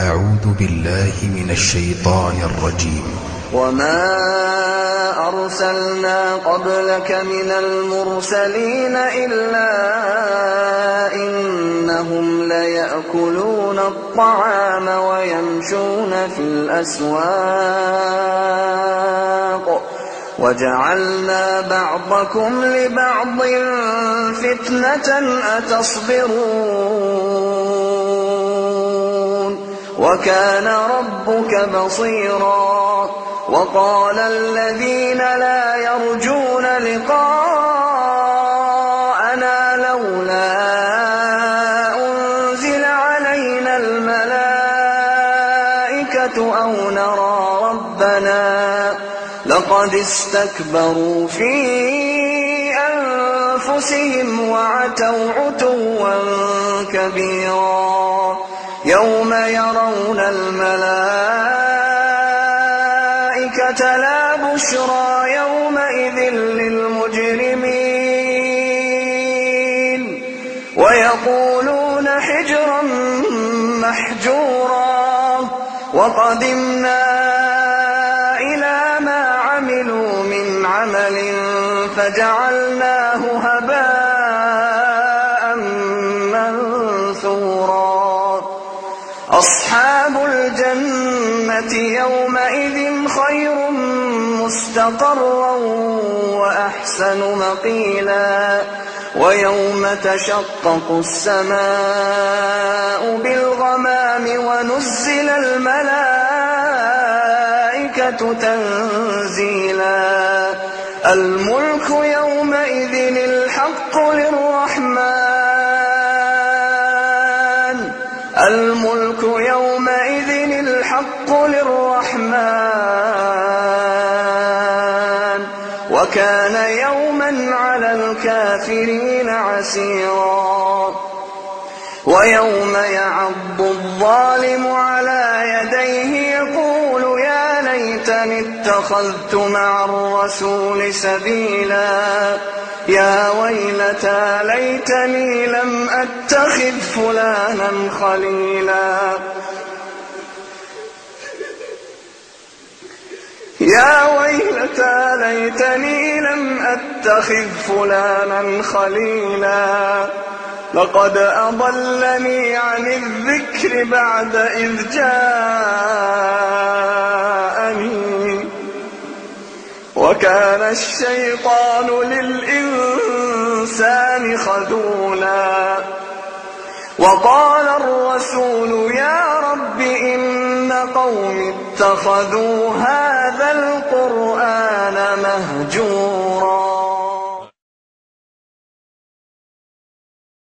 أعوذ بالله من الشيطان الرجيم. وما أرسلنا قبلك من المرسلين إلا إنهم ليأكلون الطعام ويمشون في الأسواق وجعلنا بعضكم لبعض فتنة أتصبرون وكان ربك بصيرا. وقال الذين لا يرجون لقاءنا لولا أنزل علينا الملائكة أو نرى ربنا لقد استكبروا في أنفسهم وعتوا عتوا كبيرا. يوم يرون الملائكة لا بشرى يومئذ للمجرمين ويقولون حجرا محجورا. وقدمنا إلى ما عملوا من عمل فجعلناه هباء منثورا. أصحاب الجنة يومئذ خير مستقرا وأحسن مقيلا. ويوم تشقق السماء بالغمام ونزل الملائكة تنزيلا. الملك يومئذ الحق للرحمن وكان يوما على الكافرين عسيرا. ويوم يعض الظالم على يديه يقول يا ليتني اتخذت مع الرسول سبيلا. يا ويلتى ليتني لم أتخذ فلانا خليلا. يا ويلتى ليتني لم أتخذ فلانا خليلا. لقد أضلني عن الذكر بعد إذ جاءني وكان الشيطان للإنسان خذولا. وقال الرسول يا رب إن قومي اتخذوا هذا القرآن مهجورا.